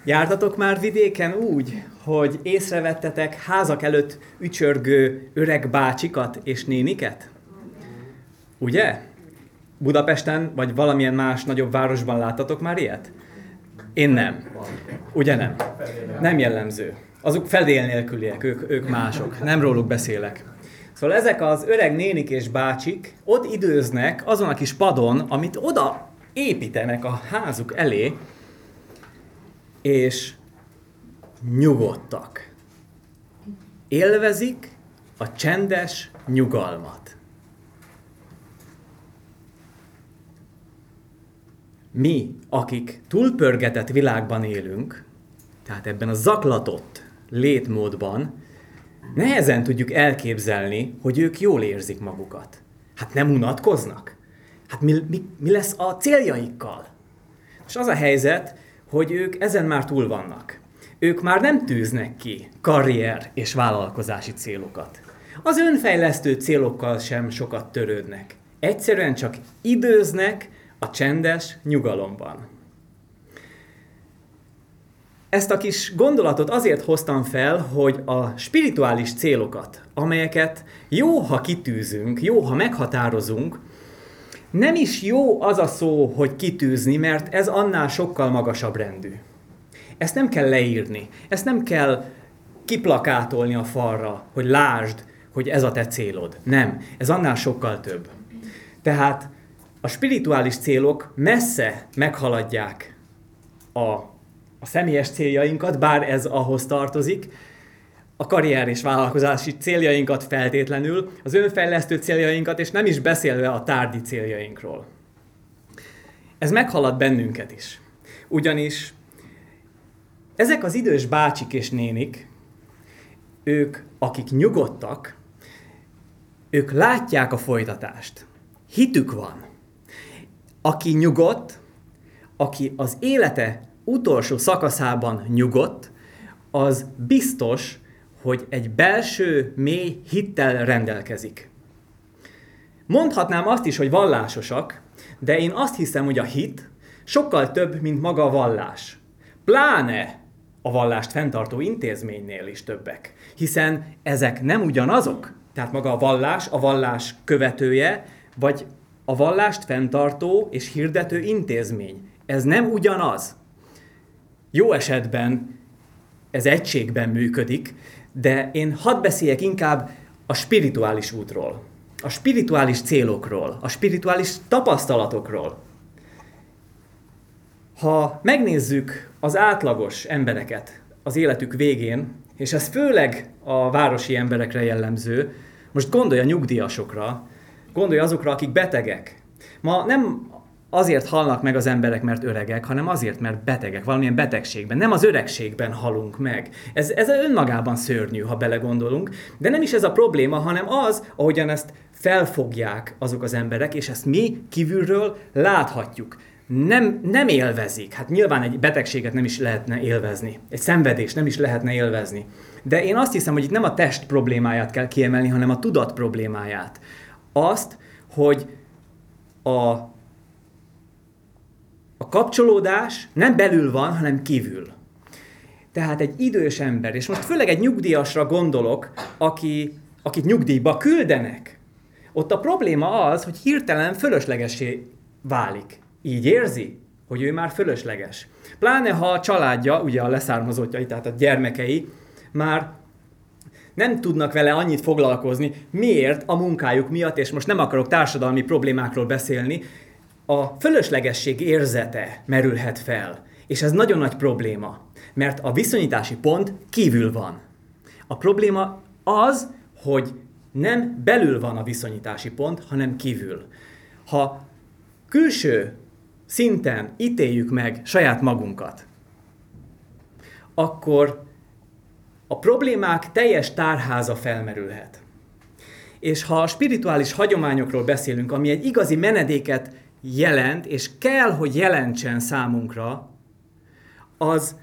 Jártatok már vidéken úgy, hogy észrevettetek házak előtt ücsörgő öreg bácsikat és néniket? Ugye? Budapesten vagy valamilyen más nagyobb városban láttatok már ilyet? Én nem. Ugye nem? Nem jellemző. Azok fedél nélküliek, ők mások. Nem róluk beszélek. Szóval ezek az öreg nénik és bácsik ott időznek azon a kis padon, amit oda építenek a házuk elé, és nyugodtak. Élvezik a csendes nyugalmat. Mi, akik túlpörgetett világban élünk, tehát ebben a zaklatott létmódban, nehezen tudjuk elképzelni, hogy ők jól érzik magukat. Hát nem unatkoznak? Hát mi lesz a céljaikkal? És az a helyzet, hogy ők ezen már túl vannak. Ők már nem tűznek ki karrier és vállalkozási célokat. Az önfejlesztő célokkal sem sokat törődnek. Egyszerűen csak időznek a csendes nyugalomban. Ezt a kis gondolatot azért hoztam fel, hogy a spirituális célokat, amelyeket jó, ha kitűzünk, jó, ha meghatározunk, nem is jó az a szó, hogy kitűzni, mert ez annál sokkal magasabb rendű. Ezt nem kell leírni, ezt nem kell kiplakátolni a falra, hogy lásd, hogy ez a te célod. Nem, ez annál sokkal több. Tehát a spirituális célok messze meghaladják a személyes céljainkat, bár ez ahhoz tartozik, a karrier és vállalkozási céljainkat feltétlenül, az önfejlesztő céljainkat, és nem is beszélve a tárgyi céljainkról. Ez meghalad bennünket is. Ugyanis ezek az idős bácsik és nénik, ők, akik nyugodtak, ők látják a folytatást. Hitük van. Aki nyugodt, aki az élete utolsó szakaszában nyugodt, az biztos, hogy egy belső, mély hittel rendelkezik. Mondhatnám azt is, hogy vallásosak, de én azt hiszem, hogy a hit sokkal több, mint maga a vallás. Pláne a vallást fenntartó intézménynél is többek. Hiszen ezek nem ugyanazok. Tehát maga a vallás követője, vagy a vallást fenntartó és hirdető intézmény. Ez nem ugyanaz. Jó esetben ez egységben működik, de én hadd beszéljek inkább a spirituális útról, a spirituális célokról, a spirituális tapasztalatokról. Ha megnézzük az átlagos embereket az életük végén, és ez főleg a városi emberekre jellemző, most gondolj a nyugdíjasokra, gondolj azokra, akik betegek. Ma nem azért halnak meg az emberek, mert öregek, hanem azért, mert betegek, valamilyen betegségben. Nem az öregségben halunk meg. Ez önmagában szörnyű, ha belegondolunk, de nem is ez a probléma, hanem az, ahogyan ezt felfogják azok az emberek, és ezt mi kívülről láthatjuk. Nem élvezik. Hát nyilván egy betegséget nem is lehetne élvezni. Egy szenvedést nem is lehetne élvezni. De én azt hiszem, hogy itt nem a test problémáját kell kiemelni, hanem a tudat problémáját. Azt, hogy a kapcsolódás nem belül van, hanem kívül. Tehát egy idős ember, és most főleg egy nyugdíjasra gondolok, akit nyugdíjba küldenek. Ott a probléma az, hogy hirtelen fölöslegessé válik. Így érzi, hogy ő már fölösleges. Pláne ha a családja, ugye a leszármazottjai, tehát a gyermekei már nem tudnak vele annyit foglalkozni, miért a munkájuk miatt, és most nem akarok társadalmi problémákról beszélni, a fölöslegesség érzete merülhet fel. És ez nagyon nagy probléma, mert a viszonyítási pont kívül van. A probléma az, hogy nem belül van a viszonyítási pont, hanem kívül. Ha külső szinten ítéljük meg saját magunkat, akkor a problémák teljes tárháza felmerülhet. És ha a spirituális hagyományokról beszélünk, ami egy igazi menedéket jelent, és kell, hogy jelentsen számunkra, az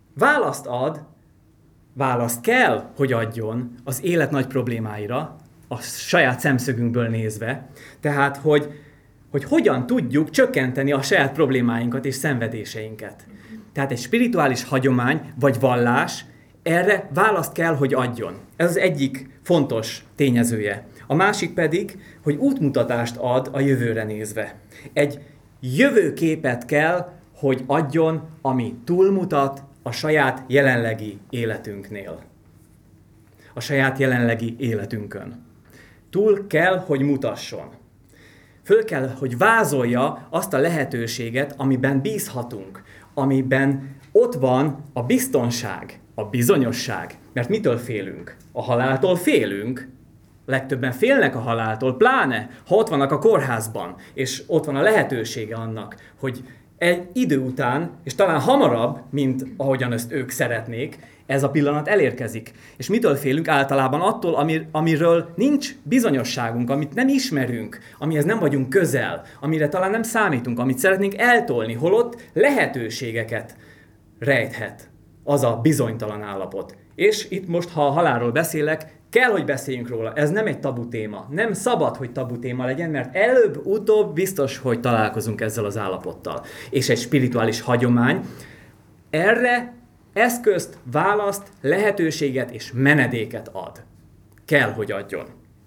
választ kell, hogy adjon az élet nagy problémáira, a saját szemszögünkből nézve, tehát, hogy hogyan tudjuk csökkenteni a saját problémáinkat és szenvedéseinket. tehát egy spirituális hagyomány vagy vallás erre választ kell, hogy adjon. Ez az egyik fontos tényezője. A másik pedig, hogy útmutatást ad a jövőre nézve. Egy jövőképet kell, hogy adjon, ami túlmutat a saját jelenlegi életünknél. A saját jelenlegi életünkön. Túl kell, hogy mutasson. Föl kell, hogy vázolja azt a lehetőséget, amiben bízhatunk, amiben ott van a biztonság, a bizonyosság. Mert mitől félünk? A haláltól félünk. Legtöbben félnek a haláltól, pláne, ha ott vannak a kórházban, és ott van a lehetősége annak, hogy egy idő után, és talán hamarabb, mint ahogyan ezt ők szeretnék, ez a pillanat elérkezik. És mitől félünk? Általában attól, amiről nincs bizonyosságunk, amit nem ismerünk, amihez nem vagyunk közel, amire talán nem számítunk, amit szeretnénk eltolni, holott lehetőségeket rejthet az a bizonytalan állapot. És itt most, ha a halálról beszélek, kell, hogy beszéljünk róla. Ez nem egy tabu téma. Nem szabad, hogy tabu téma legyen, mert előbb-utóbb biztos, hogy találkozunk ezzel az állapottal. És egy spirituális hagyomány erre eszközt, választ, lehetőséget és menedéket ad. Kell, hogy adjon.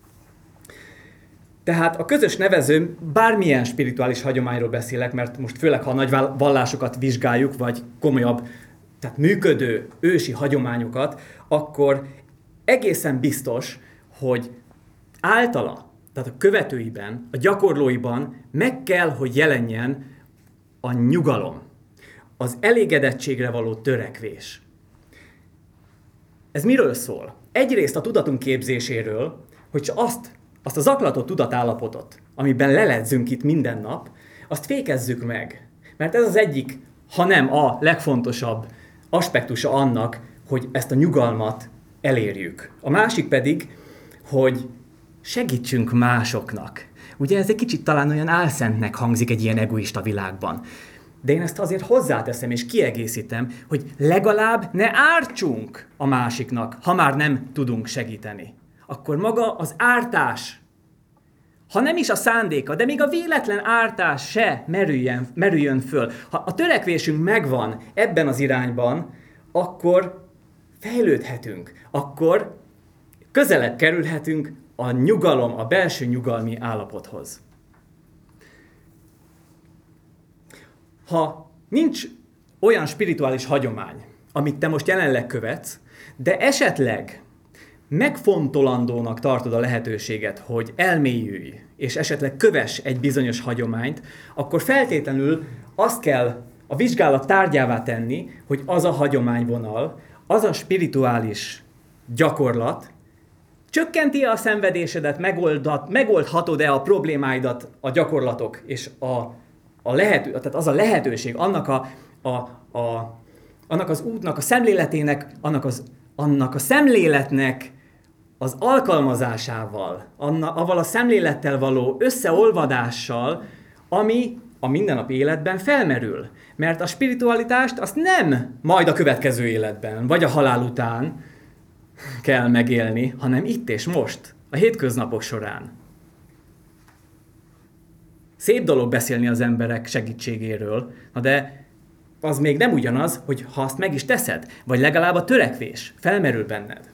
Tehát a közös nevező, bármilyen spirituális hagyományról beszélek, mert most főleg, ha a nagy vallásokat vizsgáljuk, vagy komolyabb, tehát működő ősi hagyományokat, akkor egészen biztos, hogy általa, tehát a követőiben, a gyakorlóiban meg kell, hogy jelenjen a nyugalom, az elégedettségre való törekvés. Ez miről szól? Egyrészt a tudatunk képzéséről, hogy azt a zaklatott tudatállapotot, amiben leledzünk itt minden nap, azt fékezzük meg. Mert ez az egyik, ha nem a legfontosabb aspektusa annak, hogy ezt a nyugalmat elérjük. A másik pedig, hogy segítsünk másoknak. Ugye ez egy kicsit talán olyan álszentnek hangzik egy ilyen egoista világban. De én ezt azért hozzáteszem és kiegészítem, hogy legalább ne ártsunk a másiknak, ha már nem tudunk segíteni. Akkor maga az ártás, ha nem is a szándéka, de még a véletlen ártás se merüljön föl. Ha a törekvésünk megvan ebben az irányban, akkor fejlődhetünk, akkor közelebb kerülhetünk a nyugalom, a belső nyugalmi állapothoz. Ha nincs olyan spirituális hagyomány, amit te most jelenleg követsz, de esetleg megfontolandónak tartod a lehetőséget, hogy elmélyülj, és esetleg kövess egy bizonyos hagyományt, akkor feltétlenül azt kell a vizsgálat tárgyává tenni, hogy az a hagyományvonal, az a spirituális gyakorlat csökkenti-e a szenvedésedet, megoldhatod-e a problémáidat a gyakorlatok, és tehát az a lehetőség, annak az útnak, a szemléletének, annak a szemléletnek az alkalmazásával, avval a szemlélettel való összeolvadással, ami a mindennapi életben felmerül. Mert a spiritualitást azt nem majd a következő életben, vagy a halál után kell megélni, hanem itt és most, a hétköznapok során. Szép dolog beszélni az emberek segítségéről, de az még nem ugyanaz, hogy ha azt meg is teszed, vagy legalább a törekvés felmerül benned.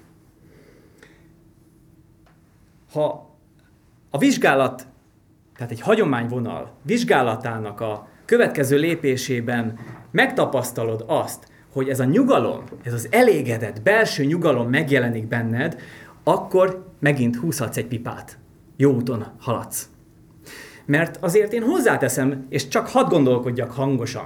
Ha a vizsgálat, tehát egy hagyományvonal vizsgálatának a következő lépésében megtapasztalod azt, hogy ez a nyugalom, ez az elégedett belső nyugalom megjelenik benned, akkor megint húzhatsz egy pipát. Jó úton haladsz. Mert azért én hozzáteszem, és csak hadd gondolkodjak hangosan.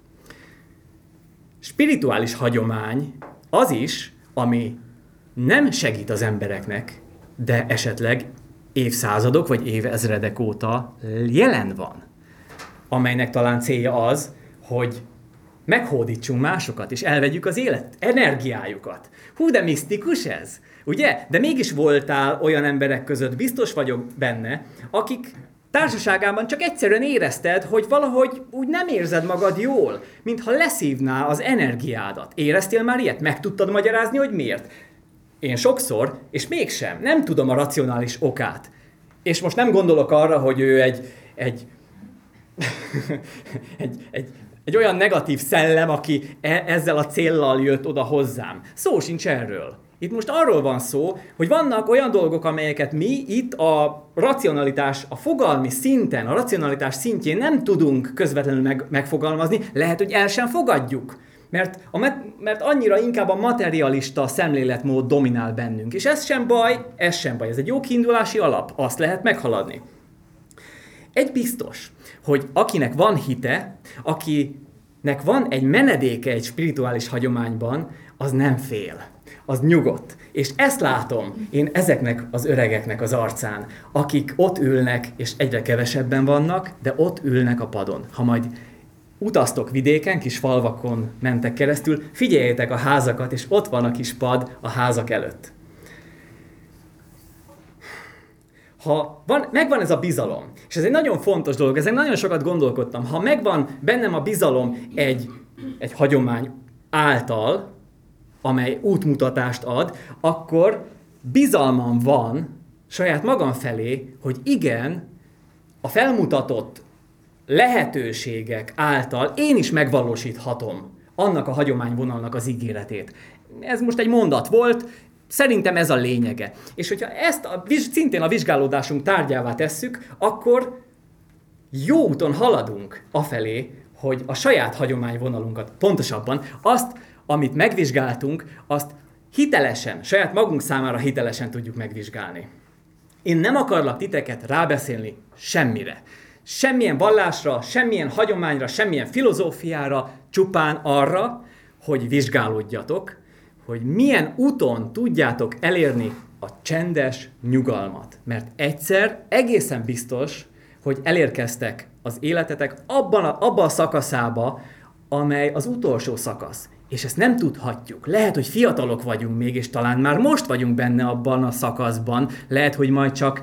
Spirituális hagyomány az is, ami nem segít az embereknek, de esetleg évszázadok vagy évezredek óta jelen van, amelynek talán célja az, hogy meghódítsunk másokat, és elvegyük az élet energiájukat. Hú, de misztikus ez, ugye? De mégis voltál olyan emberek között, biztos vagyok benne, akik társaságában csak egyszerűen érezted, hogy valahogy úgy nem érzed magad jól, mintha leszívná az energiádat. Éreztél már ilyet? Meg tudtad magyarázni, hogy miért? Én sokszor, és mégsem, nem tudom a racionális okát. És most nem gondolok arra, hogy ő egy egy olyan negatív szellem, aki ezzel a céllal jött oda hozzám. Szó sincs erről. Itt most arról van szó, hogy vannak olyan dolgok, amelyeket mi itt a racionalitás, a fogalmi szinten, a racionalitás szintjén nem tudunk közvetlenül megfogalmazni, lehet, hogy el sem fogadjuk. Mert annyira inkább a materialista szemléletmód dominál bennünk. És ez sem baj, ez egy jó kiindulási alap, azt lehet meghaladni. Egy biztos, hogy akinek van hite, akinek van egy menedéke egy spirituális hagyományban, az nem fél, az nyugodt. És ezt látom én ezeknek az öregeknek az arcán, akik ott ülnek, és egyre kevesebben vannak, de ott ülnek a padon. Ha majd utaztok vidéken, kis falvakon mentek keresztül, figyeljétek a házakat, és ott van a kis pad a házak előtt. Megvan ez a bizalom, és ez egy nagyon fontos dolog, ezen nagyon sokat gondolkodtam, ha megvan bennem a bizalom egy hagyomány által, amely útmutatást ad, akkor bizalmam van saját magam felé, hogy igen, a felmutatott lehetőségek által én is megvalósíthatom annak a hagyományvonalnak az ígéretét. Ez most egy mondat volt, szerintem ez a lényege. És hogyha ezt szintén a vizsgálódásunk tárgyává tesszük, akkor jó úton haladunk afelé, hogy a saját hagyományvonalunkat, pontosabban azt, amit megvizsgáltunk, azt hitelesen, saját magunk számára hitelesen tudjuk megvizsgálni. Én nem akarlak titeket rábeszélni semmire. Semmilyen vallásra, semmilyen hagyományra, semmilyen filozófiára, csupán arra, hogy vizsgálódjatok, hogy milyen úton tudjátok elérni a csendes nyugalmat. Mert egyszer egészen biztos, hogy elérkeztek az életetek abba a szakaszába, amely az utolsó szakasz. És ezt nem tudhatjuk. Lehet, hogy fiatalok vagyunk még, és talán már most vagyunk benne abban a szakaszban. Lehet, hogy majd csak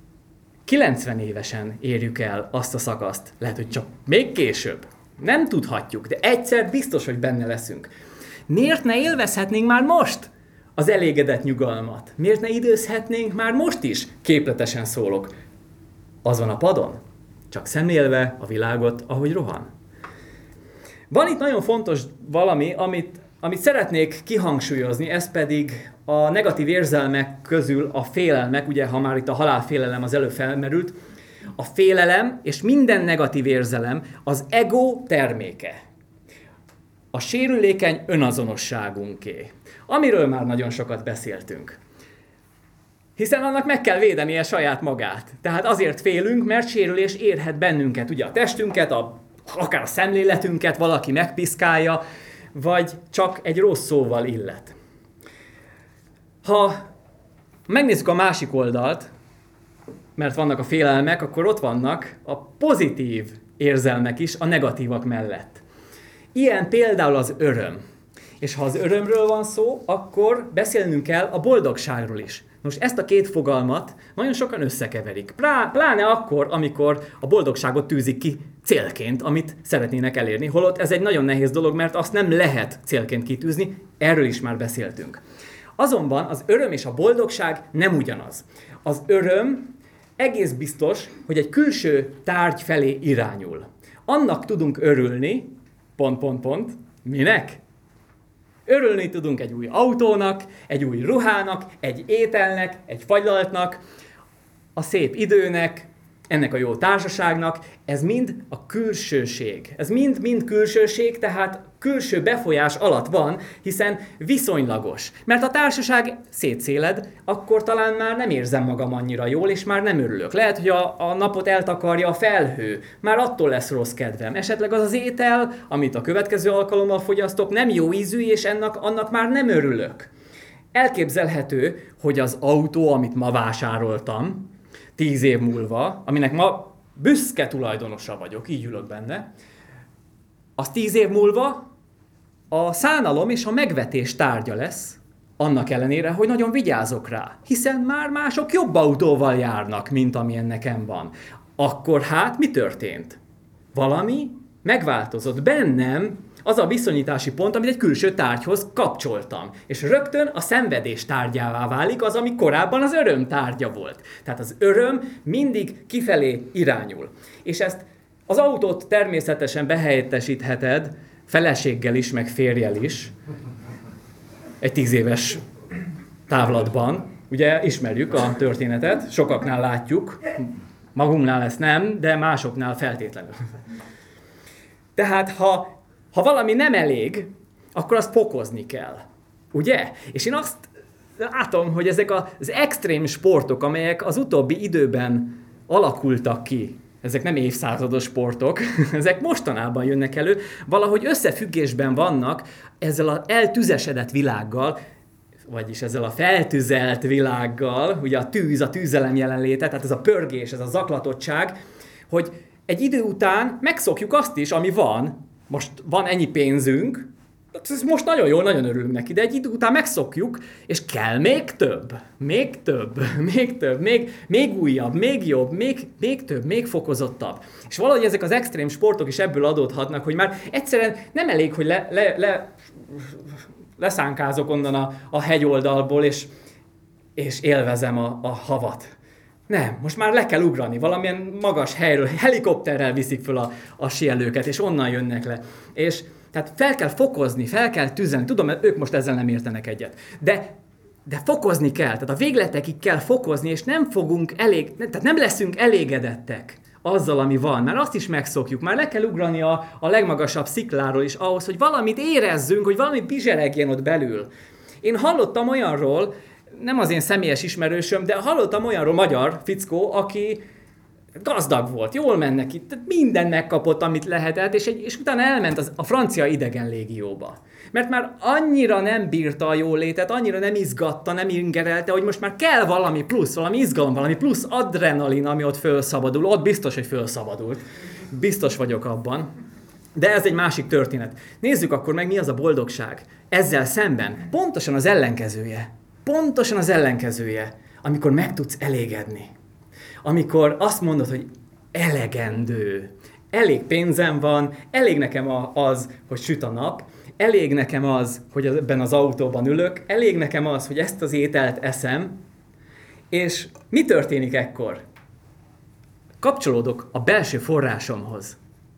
90 évesen érjük el azt a szakaszt. Lehet, hogy csak még később. Nem tudhatjuk, de egyszer biztos, hogy benne leszünk. Miért ne élvezhetnénk már most az elégedett nyugalmat? Miért ne időzhetnénk már most is? Képletesen szólok. Azon a padon, csak szemlélve a világot, ahogy rohan. Van itt nagyon fontos valami, amit szeretnék kihangsúlyozni, ez pedig a negatív érzelmek közül a félelmek, ugye ha már itt a halálfélelem az előbb felmerült, a félelem és minden negatív érzelem az ego terméke. A sérülékeny önazonosságunké, amiről már nagyon sokat beszéltünk. Hiszen annak meg kell védenie saját magát. Tehát azért félünk, mert sérülés érhet bennünket. Ugye a testünket, akár a szemléletünket valaki megpiszkálja, vagy csak egy rossz szóval illet. Ha megnézzük a másik oldalt, mert vannak a félelmek, akkor ott vannak a pozitív érzelmek is a negatívak mellett. Ilyen például az öröm. És ha az örömről van szó, akkor beszélnünk kell a boldogságról is. Most ezt a két fogalmat nagyon sokan összekeverik. Pláne akkor, amikor a boldogságot tűzik ki célként, amit szeretnének elérni. Holott ez egy nagyon nehéz dolog, mert azt nem lehet célként kitűzni, erről is már beszéltünk. Azonban az öröm és a boldogság nem ugyanaz. Az öröm egész biztos, hogy egy külső tárgy felé irányul. Annak tudunk örülni, minek? Örülni tudunk egy új autónak, egy új ruhának, egy ételnek, egy fagylaltnak, a szép időnek, ennek a jó társaságnak, ez mind a külsőség. Ez mind külsőség, tehát külső befolyás alatt van, hiszen viszonylagos. Mert a társaság szétszéled, akkor talán már nem érzem magam annyira jól, és már nem örülök. Lehet, hogy a napot eltakarja a felhő, már attól lesz rossz kedvem. Esetleg az az étel, amit a következő alkalommal fogyasztok, nem jó ízű, és annak már nem örülök. Elképzelhető, hogy az autó, amit ma vásároltam, 10 év múlva, aminek ma büszke tulajdonosa vagyok, így ülök benne, az 10 év múlva a szánalom és a megvetés tárgya lesz, annak ellenére, hogy nagyon vigyázok rá, hiszen már mások jobb autóval járnak, mint amilyen nekem van. Akkor hát mi történt? Valami megváltozott bennem, az a viszonyítási pont, amit egy külső tárgyhoz kapcsoltam. És rögtön a szenvedés tárgyává válik az, ami korábban az öröm tárgya volt. Tehát az öröm mindig kifelé irányul. És ezt Az autót természetesen behelyettesítheted feleséggel is, meg férjel is. Egy 10 éves távlatban. Ugye ismerjük a történetet, sokaknál látjuk, magunknál ezt nem, de másoknál feltétlenül. Tehát ha valami nem elég, akkor azt fokozni kell. Ugye? És én azt látom, hogy ezek az extrém sportok, amelyek az utóbbi időben alakultak ki, ezek nem évszázados sportok, ezek mostanában jönnek elő, valahogy összefüggésben vannak ezzel az eltüzesedett világgal, vagyis ezzel a feltüzelt világgal, ugye a tűz, a tűzelem jelenléte, tehát ez a pörgés, ez a zaklatottság, hogy egy idő után megszokjuk azt is, ami van, most van ennyi pénzünk, most nagyon jó, nagyon örülünk neki, de egy idő után megszokjuk, és kell még több, még újabb, még jobb, még több, még fokozottabb. És valahogy ezek az extrém sportok is ebből adódhatnak, hogy már egyszerűen nem elég, hogy leszánkázok onnan a hegyoldalból, és élvezem a havat. Nem, most már le kell ugrani, valamilyen magas helyről, helikopterrel viszik föl a síelőket, és onnan jönnek le. És tehát fel kell fokozni, fel kell tüzelni. Tudom, ők most ezzel nem értenek egyet. De fokozni kell, tehát a végletekig kell fokozni, és tehát nem leszünk elégedettek azzal, ami van. Már azt is megszokjuk, már le kell ugrani a legmagasabb szikláról is ahhoz, hogy valamit érezzünk, hogy valami bizseregjen ott belül. Én hallottam olyanról, nem az én személyes ismerősöm, de hallottam olyanról, magyar fickó, aki gazdag volt, jól ment neki, mindent megkapott, amit lehetett, és utána elment a francia idegen légióba. Mert már annyira nem bírta a jólétet, annyira nem izgatta, nem ingerelte, hogy most már kell valami plusz, valami izgalom, valami plusz adrenalin, ami ott fölszabadul. Ott biztos, hogy fölszabadult. Biztos vagyok abban. De ez egy másik történet. Nézzük akkor meg, mi az a boldogság. Ezzel szemben pontosan az ellenkezője. Pontosan az ellenkezője, amikor meg tudsz elégedni. Amikor azt mondod, hogy elegendő, elég pénzem van, elég nekem az, hogy süt a nap, elég nekem az, hogy ebben az autóban ülök, elég nekem az, hogy ezt az ételt eszem, és mi történik ekkor? Kapcsolódok a belső forrásomhoz.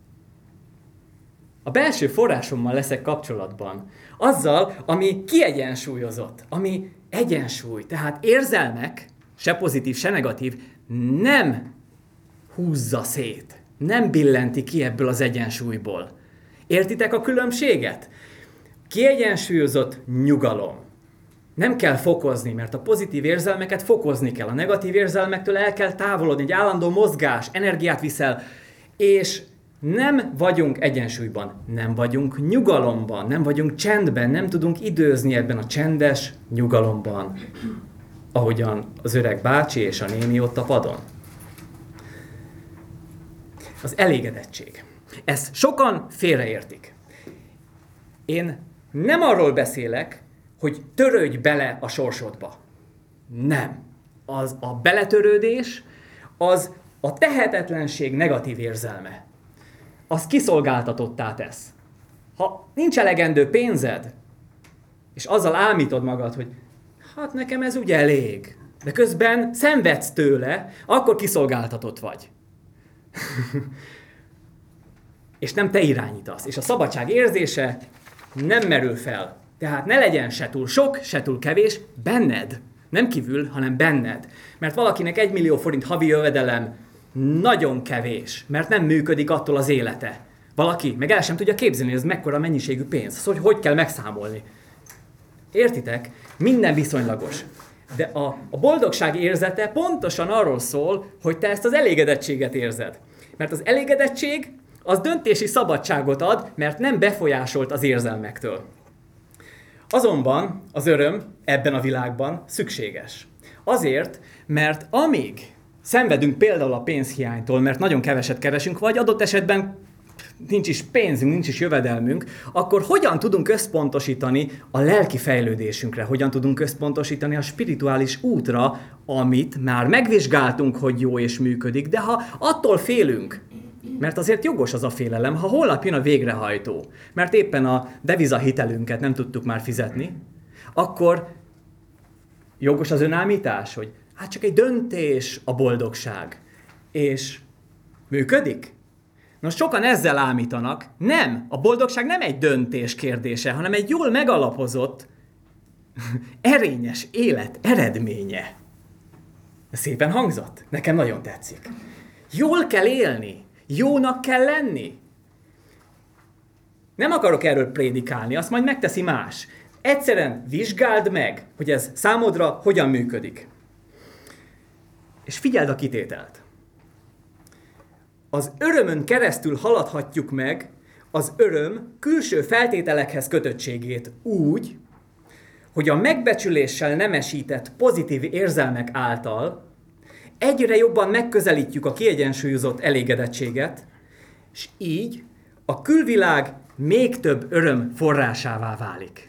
A belső forrásommal leszek kapcsolatban. Azzal, ami kiegyensúlyozott, ami egyensúly. Tehát érzelmek, se pozitív, se negatív, nem húzza szét, nem billenti ki ebből az egyensúlyból. Értitek a különbséget? Kiegyensúlyozott nyugalom. Nem kell fokozni, mert a pozitív érzelmeket fokozni kell. A negatív érzelmektől el kell távolodni, egy állandó mozgás, energiát viszel, és nem vagyunk egyensúlyban, nem vagyunk nyugalomban, nem vagyunk csendben, nem tudunk időzni ebben a csendes nyugalomban, ahogyan az öreg bácsi és a néni ott a padon. Az elégedettség. Ezt sokan félreértik. Én nem arról beszélek, hogy törődj bele a sorsodba. Nem. A beletörődés, az a tehetetlenség negatív érzelme. Az kiszolgáltatottá tesz. Ha nincs elegendő pénzed, és azzal álmítod magad, hogy hát nekem ez ugye elég, de közben szenvedsz tőle, akkor kiszolgáltatott vagy. És nem te irányítasz. És a szabadság érzése nem merül fel. Tehát ne legyen se túl sok, se túl kevés, benned. Nem kívül, hanem benned. Mert valakinek 1 millió forint havi jövedelem nagyon kevés, mert nem működik attól az élete. Valaki meg el sem tudja képzelni, hogy ez mekkora mennyiségű pénz. Szóval, hogy kell megszámolni. Értitek? Minden viszonylagos. De a boldogság érzete pontosan arról szól, hogy te ezt az elégedettséget érzed. Mert az elégedettség az döntési szabadságot ad, mert nem befolyásolt az érzelmektől. Azonban az öröm ebben a világban szükséges. Azért, mert amíg szenvedünk például a pénzhiánytól, mert nagyon keveset keresünk, vagy adott esetben nincs is pénzünk, nincs is jövedelmünk, akkor hogyan tudunk összpontosítani a lelki fejlődésünkre, hogyan tudunk összpontosítani a spirituális útra, amit már megvizsgáltunk, hogy jó és működik, de ha attól félünk, mert azért jogos az a félelem, ha holnap jön a végrehajtó, mert éppen a devizahitelünket nem tudtuk már fizetni, akkor jogos az önállítás, hogy hát csak egy döntés a boldogság. És működik? Nos, sokan ezzel ámítanak. Nem, a boldogság nem egy döntés kérdése, hanem egy jól megalapozott, erényes élet eredménye. Ez szépen hangzott? Nekem nagyon tetszik. Jól kell élni, jónak kell lenni. Nem akarok erről prédikálni, azt majd megteszi más. Egyszerűen vizsgáld meg, hogy ez számodra hogyan működik. És figyeld a kitételt. Az örömön keresztül haladhatjuk meg az öröm külső feltételekhez kötöttségét úgy, hogy a megbecsüléssel nemesített pozitív érzelmek által egyre jobban megközelítjük a kiegyensúlyozott elégedettséget, és így a külvilág még több öröm forrásává válik.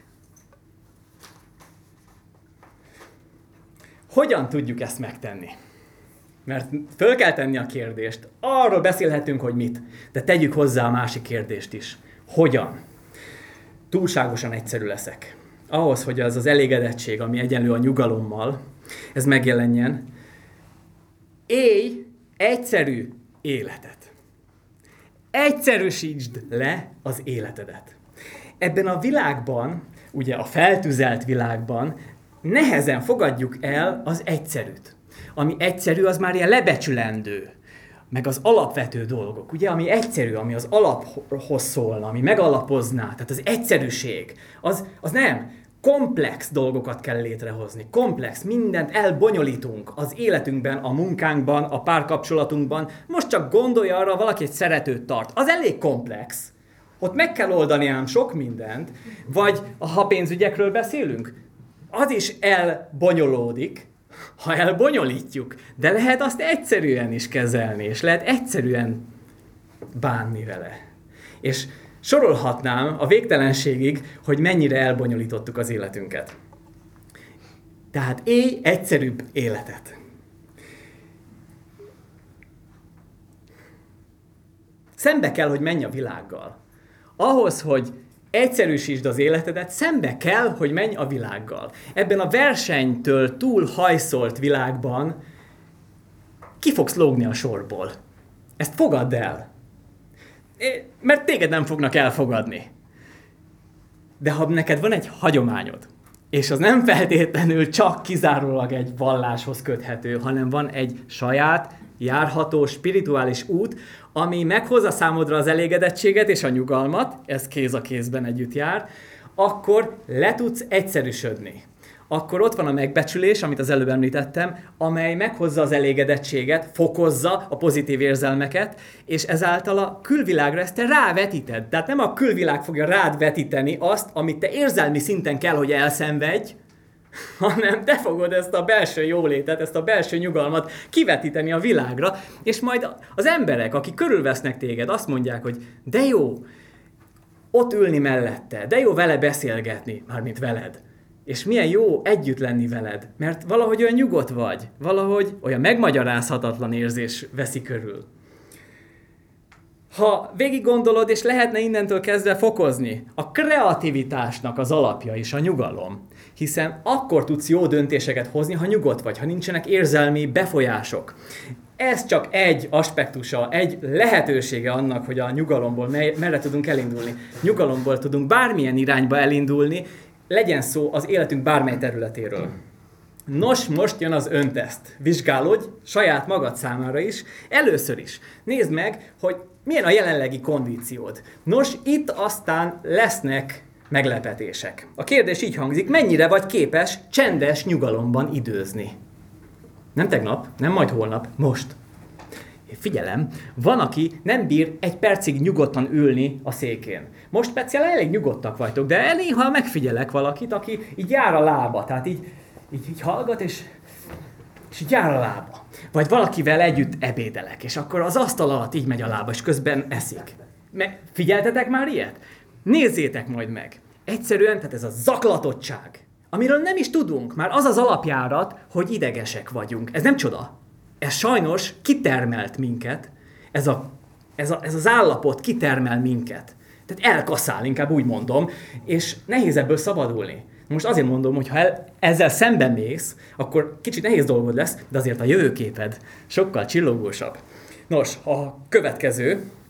Hogyan tudjuk ezt megtenni? Mert föl kell tenni a kérdést. Arról beszélhetünk, hogy mit, de tegyük hozzá a másik kérdést is. Hogyan? Túlságosan egyszerű leszek. Ahhoz, hogy az elégedettség, ami egyenlő a nyugalommal, ez megjelenjen, élj egyszerű életet. Egyszerűsítsd le az életedet. Ebben a világban, ugye a feltüzelt világban, nehezen fogadjuk el az egyszerűt. Ami egyszerű, az már ilyen lebecsülendő, meg az alapvető dolgok, ugye, ami egyszerű, ami az alaphoz szólna, ami megalapozná, tehát az egyszerűség, az nem. Komplex dolgokat kell létrehozni. Komplex, mindent elbonyolítunk az életünkben, a munkánkban, a párkapcsolatunkban. Most csak gondolj arra, valaki egy szeretőt tart. Az elég komplex. Ott meg kell oldani ám sok mindent. Vagy ha pénzügyekről beszélünk, az is elbonyolódik, ha elbonyolítjuk. De lehet azt egyszerűen is kezelni, és lehet egyszerűen bánni vele. És sorolhatnám a végtelenségig, hogy mennyire elbonyolítottuk az életünket. Tehát élj egyszerűbb életet. Szembe kell, hogy menj a világgal. Ahhoz, hogy egyszerűsítsd az életedet, szembe kell, hogy menj a világgal. Ebben a versenytől túl hajszolt világban ki fogsz lógni a sorból. Ezt fogadd el. Mert téged nem fognak elfogadni. De ha neked van egy hagyományod, és az nem feltétlenül csak kizárólag egy valláshoz köthető, hanem van egy saját, járható, spirituális út, ami meghozza számodra az elégedettséget és a nyugalmat, ez kéz a kézben együtt jár, akkor le tudsz egyszerűsödni. Akkor ott van a megbecsülés, amit az előbb említettem, amely meghozza az elégedettséget, fokozza a pozitív érzelmeket, és ezáltal a külvilágra ezt te rávetíted. Tehát nem a külvilág fogja rád vetíteni azt, amit te érzelmi szinten kell, hogy elszenvedj, hanem te fogod ezt a belső jólétet, ezt a belső nyugalmat kivetíteni a világra, és majd az emberek, akik körülvesznek téged, azt mondják, hogy de jó, ott ülni mellette, de jó vele beszélgetni, mármint veled. És milyen jó együtt lenni veled, mert valahogy olyan nyugodt vagy, valahogy olyan megmagyarázhatatlan érzés veszi körül. Ha végig gondolod, és lehetne innentől kezdve fokozni, a kreativitásnak az alapja is a nyugalom. Hiszen akkor tudsz jó döntéseket hozni, ha nyugodt vagy, ha nincsenek érzelmi befolyások. Ez csak egy aspektusa, egy lehetősége annak, hogy a nyugalomból merre tudunk elindulni. Nyugalomból tudunk bármilyen irányba elindulni, legyen szó az életünk bármely területéről. Nos, most jön az önteszt. Vizsgálódj saját magad számára is. Először is nézd meg, hogy milyen a jelenlegi kondíciód. Nos, itt aztán lesznek meglepetések. A kérdés így hangzik, mennyire vagy képes csendes nyugalomban időzni? Nem tegnap, nem majd holnap, most. Figyelem, van, aki nem bír egy percig nyugodtan ülni a székén. Most speciál elég nyugodtak vagytok, de néha megfigyelek valakit, aki így jár a lába, tehát így hallgat, és így jár a lába. Vagy valakivel együtt ebédelek, és akkor az asztal alatt így megy a lába, és közben eszik. Figyeltetek már ilyet? Nézzétek majd meg. Egyszerűen, tehát ez a zaklatottság, amiről nem is tudunk, már az az alapjárat, hogy idegesek vagyunk. Ez nem csoda. Ez sajnos kitermelt minket, ez az állapot kitermel minket. Tehát elkaszál, inkább úgy mondom, és nehéz ebből szabadulni. Most azért mondom, hogy ha ezzel szemben mész, akkor kicsit nehéz dolgod lesz, de azért a jövőképed sokkal csillogósabb. Nos, a következő,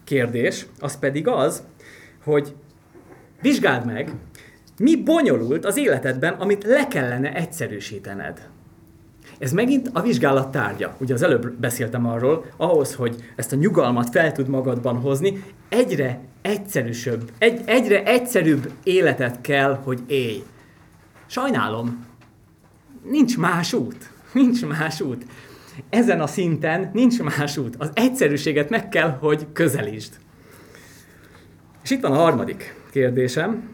kérdés az pedig az, hogy vizsgáld meg, mi bonyolult az életedben, amit le kellene egyszerűsítened. Ez megint a vizsgálat tárgya. Ugye az előbb beszéltem arról, ahhoz, hogy ezt a nyugalmat fel tud magadban hozni, egyre egyszerűbb életet kell, hogy élj. Sajnálom, nincs más út. Nincs más út. Ezen a szinten nincs más út. Az egyszerűséget meg kell, hogy közelítsd. És itt van a harmadik kérdésem.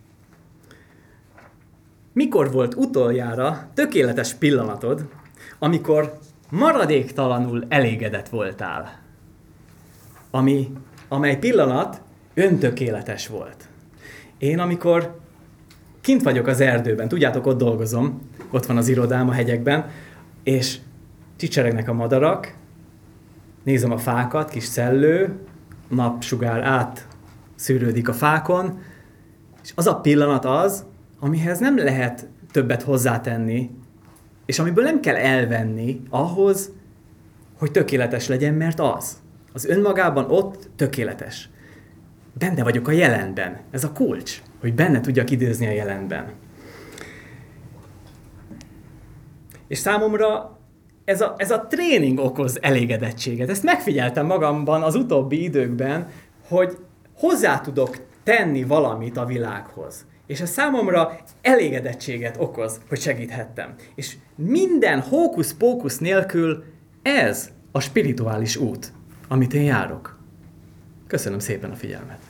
Mikor volt utoljára tökéletes pillanatod, amikor maradéktalanul elégedett voltál? Amely pillanat öntökéletes volt. Én amikor kint vagyok az erdőben, tudjátok, ott dolgozom, ott van az irodám a hegyekben, és csicseregnek a madarak, nézem a fákat, kis szellő, napsugár át szűrődik a fákon, és az a pillanat az, amihez nem lehet többet hozzátenni, és amiből nem kell elvenni ahhoz, hogy tökéletes legyen, mert az önmagában ott tökéletes. Benne vagyok a jelenben. Ez a kulcs, hogy benne tudjak időzni a jelenben. És számomra ez a tréning okoz elégedettséget. Ezt megfigyeltem magamban az utóbbi időkben, hogy hozzá tudok tenni valamit a világhoz. És ez számomra elégedettséget okoz, hogy segíthettem. És minden hókusz-pókusz nélkül ez a spirituális út, amit én járok. Köszönöm szépen a figyelmet!